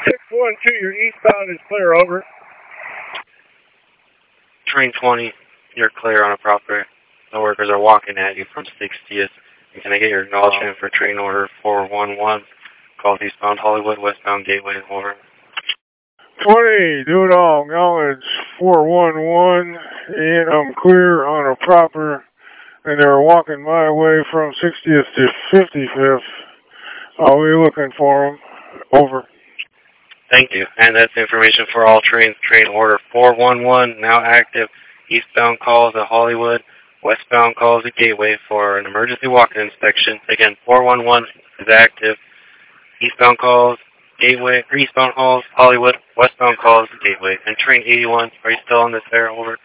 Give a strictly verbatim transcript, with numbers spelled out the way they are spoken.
six one two, your eastbound is clear, over. Train twenty, you're clear on a proper. The workers are walking at you from sixtieth. Can I get your acknowledgement for train order four one one? Calls eastbound Hollywood, westbound Gateway, over. twenty, do it all. Acknowledge four one one, and I'm clear on a proper. And they're walking my way from sixtieth to fifty-fifth. I'll be looking for them. Over. Thank you. And that's information for all trains. Train order four one one, now active. Eastbound calls at Hollywood. Westbound calls at Gateway for an emergency walk-in inspection. Again, four one one is active. Eastbound calls, Gateway, eastbound calls, Hollywood. Westbound calls, Gateway. And train eighty-one, are you still on this air? Over.